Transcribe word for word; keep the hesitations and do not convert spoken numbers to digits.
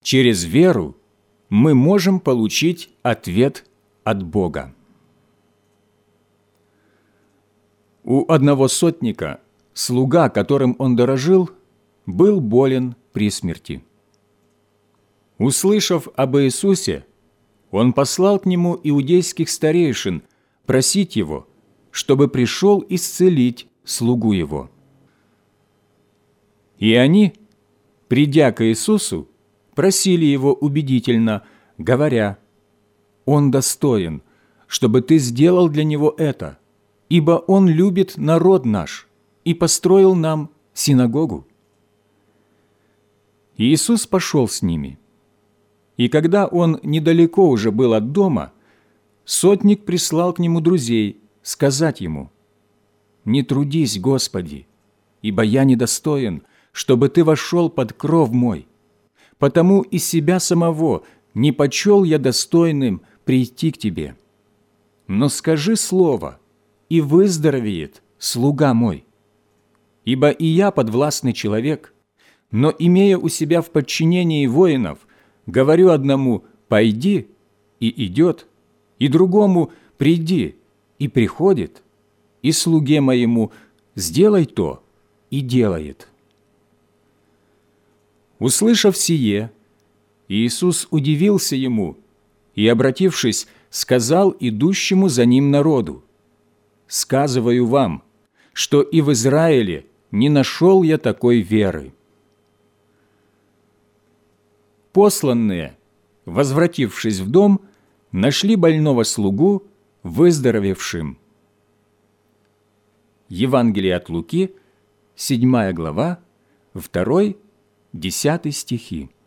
Через веру мы можем получить ответ от Бога. У одного сотника слуга, которым он дорожил, был болен при смерти. Услышав об Иисусе, он послал к нему иудейских старейшин просить его, чтобы пришел исцелить слугу его. И они, придя к Иисусу, просили его убедительно, говоря: «Он достоин, чтобы ты сделал для него это, ибо он любит народ наш и построил нам синагогу». Иисус пошел с ними. И когда он недалеко уже был от дома, сотник прислал к нему друзей сказать ему: «Не трудись, Господи, ибо я недостоин, чтобы ты вошел под кров мой, потому и себя самого не почел я достойным прийти к тебе. Но скажи слово, и выздоровеет слуга мой. Ибо и я подвластный человек, но, имея у себя в подчинении воинов, говорю одному: пойди, и идет, и другому: приди, и приходит, и слуге моему: сделай то, и делает». Услышав сие, Иисус удивился ему и, обратившись, сказал идущему за ним народу: «Сказываю вам, что и в Израиле не нашел я такой веры». Посланные, возвратившись в дом, нашли больного слугу выздоровевшим. Евангелие от Луки, седьмая глава, второй, десятый стихи.